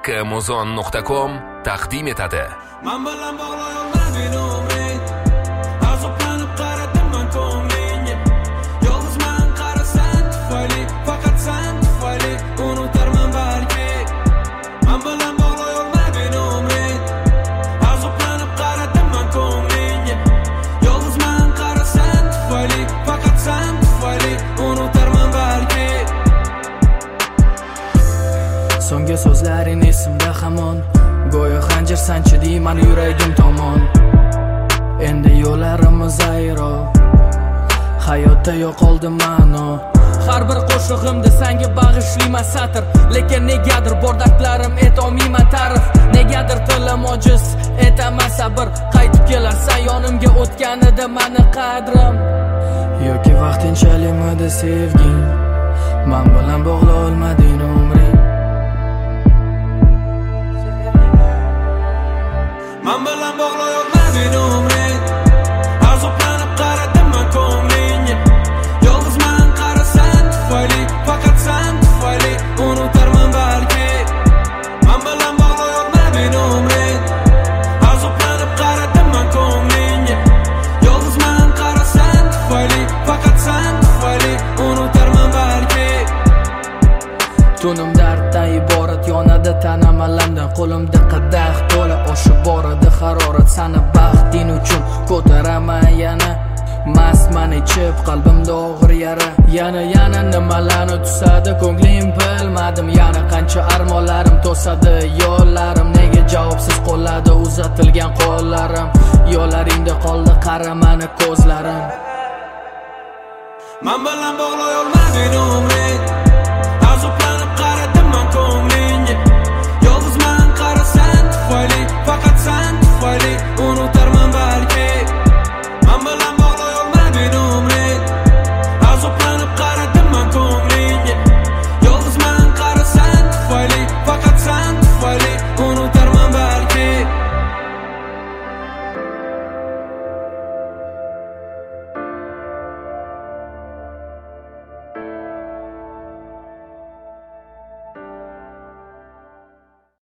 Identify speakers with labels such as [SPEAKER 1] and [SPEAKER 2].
[SPEAKER 1] kmuzon.com taqdim etadi.
[SPEAKER 2] Men bilan bog'lay olmading umring, azoblanib qaradim men ko'nglingga. Yolg'izman qarasan tufayli, faqat sen tufayli unutarman balki. Men bilan bog'lay olmading umring, azoblanib qaradim men ko'nglingga. Yolg'izman qarasan tufayli, faqat sen tufayli unutarman balki.
[SPEAKER 3] So'nggi so'zlaring esimda hamon, go'yo xanjar sanchi deyman yuragim tomon. Endi yo'llarimiz ayro, hayotda yo'qoldi ma'no. Har bir qo'shig'imda senga bag'ishlayman satr, lekin negadir bor dardlarim etolmayman ta'rif. Negadir tilim ojiz, etaman sabr. Qaytib kelarsan yonimga o'tganida meni qadrim. Yoki vaqtinchalikmidi sevging, men bilan bog'la olmading umring.
[SPEAKER 2] Men bilan bog'lay olmading umring, azoblanib qaradim men ko'nglingga. Yolg'izman qarasan tufayli, faqat sen tufayli unutarman balki. Men bilan bog'lay olmading umring, azoblanib qaradim men ko'nglingga. Yolg'izman qarasan tufayli, faqat sen tufayli unutarman balki.
[SPEAKER 3] Tunim darddan iborat, yonadi tanam alamdan. Qo'limda qadah to'la oshib boradi harorat. Sani baxting uchun ko'taraman yana, mastman ichib qalbimda og'ir yara. Yana nimalarni tusadi ko'nglim bilmadim. Yana qancha armonlarim to'sadi yo'llarim. Nega javobsiz qoladi uzatilgan qo'llarim? Yo'llaringda qoldi qara mani ko'zlarim.
[SPEAKER 2] Men bilan bog'lay olmading umring,